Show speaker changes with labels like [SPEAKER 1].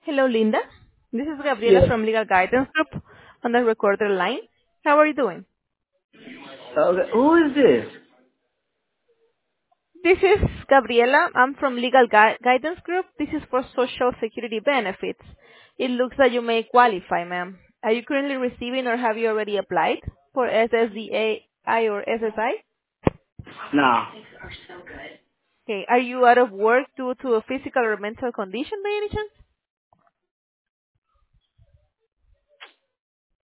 [SPEAKER 1] Hello, Linda. This is Gabriela
[SPEAKER 2] Yes.
[SPEAKER 1] from Legal Guidance Group on the recorder line. How are you doing?
[SPEAKER 2] Okay. Who is this?
[SPEAKER 1] This is Gabriela. I'm from Legal Guidance Group. This is for Social Security benefits. It looks that you may qualify, ma'am. Are you currently receiving or have you already applied for SSDA or SSI?
[SPEAKER 2] No.
[SPEAKER 1] Okay. Are you out of work due to a physical or mental condition by any chance?